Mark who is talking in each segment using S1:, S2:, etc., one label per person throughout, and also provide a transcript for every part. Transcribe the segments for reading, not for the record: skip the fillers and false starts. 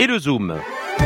S1: et le Zoom.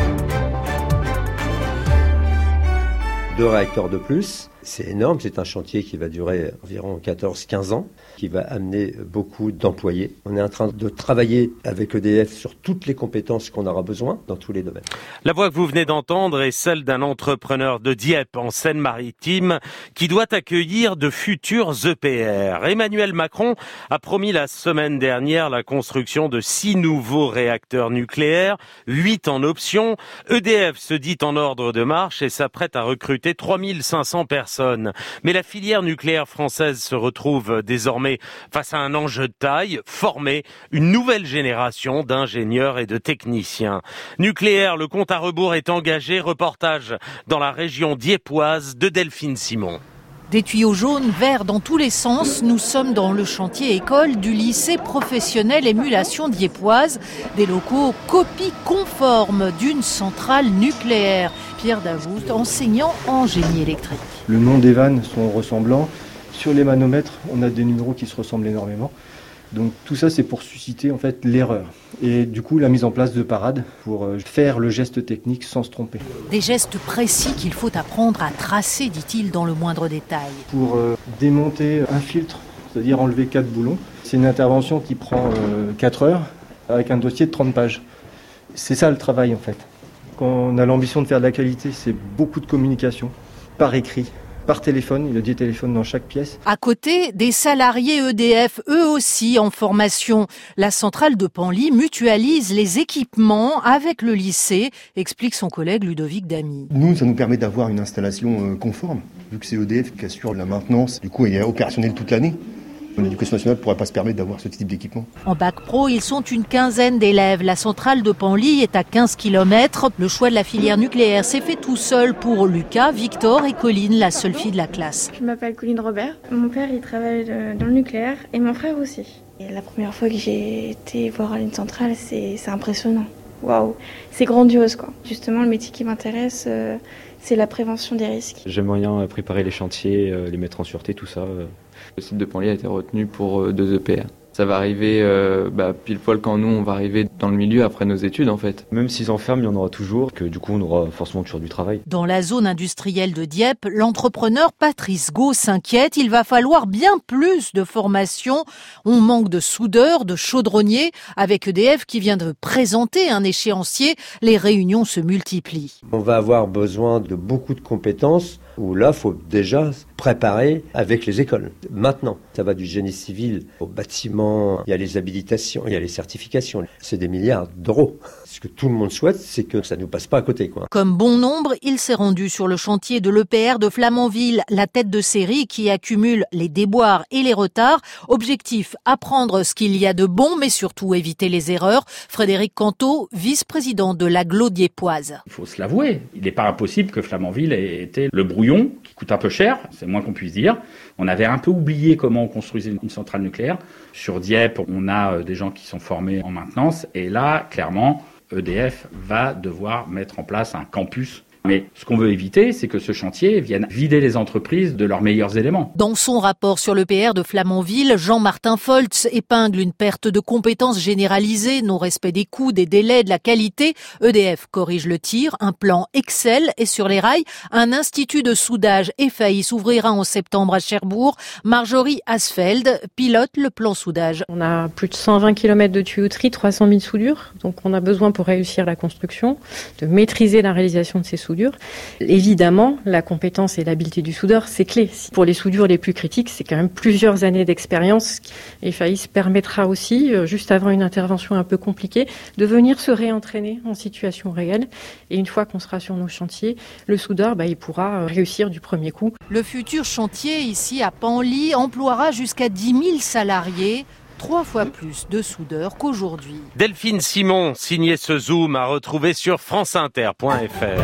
S2: 2 réacteurs de plus, c'est énorme, c'est un chantier qui va durer environ 14-15 ans, qui va amener beaucoup d'employés. On est en train de travailler avec EDF sur toutes les compétences qu'on aura besoin dans tous les domaines.
S1: La voix que vous venez d'entendre est celle d'un entrepreneur de Dieppe en Seine-Maritime qui doit accueillir de futurs EPR. Emmanuel Macron a promis la semaine dernière la construction de 6 nouveaux réacteurs nucléaires, 8 en option. EDF se dit en ordre de marche et s'apprête à recruter 3500 personnes. Mais la filière nucléaire française se retrouve désormais face à un enjeu de taille, former une nouvelle génération d'ingénieurs et de techniciens. Nucléaire, le compte à rebours est engagé. Reportage dans la région dieppoise de Delphine Simon.
S3: Des tuyaux jaunes, verts dans tous les sens, nous sommes dans le chantier école du lycée professionnel émulation dieppoise, des locaux copie conforme d'une centrale nucléaire. Pierre Davout, enseignant en génie électrique.
S4: Le nom des vannes sont ressemblants. Sur les manomètres, on a des numéros qui se ressemblent énormément. Donc tout ça, c'est pour susciter en fait l'erreur. Et du coup, la mise en place de parades pour faire le geste technique sans se tromper.
S3: Des gestes précis qu'il faut apprendre à tracer, dit-il, dans le moindre détail.
S4: Pour démonter un filtre, c'est-à-dire enlever 4 boulons, c'est une intervention qui prend 4 heures avec un dossier de 30 pages. C'est ça le travail en fait. Quand on a l'ambition de faire de la qualité, c'est beaucoup de communication, par écrit. Par téléphone, il y a des téléphones dans chaque pièce.
S3: À côté, des salariés EDF, eux aussi en formation. La centrale de Penly mutualise les équipements avec le lycée, explique son collègue Ludovic Damy.
S5: Nous, ça nous permet d'avoir une installation conforme, vu que c'est EDF qui assure la maintenance. Du coup, il est opérationnel toute l'année. L'éducation nationale ne pourrait pas se permettre d'avoir ce type d'équipement.
S3: En bac pro, ils sont une quinzaine d'élèves. La centrale de Penly est à 15 km. Le choix de la filière nucléaire s'est fait tout seul pour Lucas, Victor et Colline, la seule fille de la classe.
S6: Je m'appelle Colline Robert. Mon père, il travaille dans le nucléaire et mon frère aussi. Et la première fois que j'ai été voir une centrale, c'est impressionnant. Waouh, c'est grandiose quoi. Justement, le métier qui m'intéresse, c'est la prévention des risques.
S7: J'aimerais bien préparer les chantiers, les mettre en sûreté, tout ça.
S8: Le site de Penly a été retenu pour 2 EPR. Ça va arriver pile poil quand nous on va arriver dans le milieu après nos études en fait.
S7: Même s'ils enferment, il y en aura toujours, que du coup on aura forcément toujours du travail.
S3: Dans la zone industrielle de Dieppe, l'entrepreneur Patrice Gau s'inquiète, il va falloir bien plus de formation. On manque de soudeurs, de chaudronniers. Avec EDF qui vient de présenter un échéancier, les réunions se multiplient.
S2: On va avoir besoin de beaucoup de compétences où là, il faut déjà préparer avec les écoles. Maintenant, ça va du génie civil au bâtiment, il y a les habilitations, il y a les certifications. C'est des milliards d'euros. Ce que tout le monde souhaite, c'est que ça ne nous passe pas à côté, quoi.
S3: Comme bon nombre, il s'est rendu sur le chantier de l'EPR de Flamanville, la tête de série qui accumule les déboires et les retards. Objectif, apprendre ce qu'il y a de bon, mais surtout éviter les erreurs. Frédéric Cantot, vice-président de l'agglo dieppoise.
S9: Il faut se l'avouer, il n'est pas impossible que Flamanville ait été le brouillon, qui coûte un peu cher, c'est moins qu'on puisse dire. On avait un peu oublié comment on construisait une centrale nucléaire. Sur Dieppe, on a des gens qui sont formés en maintenance, et là, clairement, EDF va devoir mettre en place un campus. Mais ce qu'on veut éviter, c'est que ce chantier vienne vider les entreprises de leurs meilleurs éléments.
S3: Dans son rapport sur l'EPR de Flamanville, Jean-Martin Foltz épingle une perte de compétences généralisée, non-respect des coûts, des délais, de la qualité. EDF corrige le tir, un plan Excel est sur les rails. Un institut de soudage EFAI s'ouvrira en septembre à Cherbourg. Marjorie Asfeld pilote le plan soudage.
S10: On a plus de 120 km de tuyauterie, 300 000 soudures. Donc on a besoin pour réussir la construction de maîtriser la réalisation de ces soudures. Évidemment, la compétence et l'habileté du soudeur, c'est clé. Pour les soudures les plus critiques, c'est quand même plusieurs années d'expérience. Et FAIS permettra aussi, juste avant une intervention un peu compliquée, de venir se réentraîner en situation réelle. Et une fois qu'on sera sur nos chantiers, le soudeur, il pourra réussir du premier coup.
S3: Le futur chantier ici à Penly emploiera jusqu'à 10 000 salariés. 3 fois plus de soudeurs qu'aujourd'hui.
S1: Delphine Simon signait ce Zoom à retrouver sur franceinter.fr.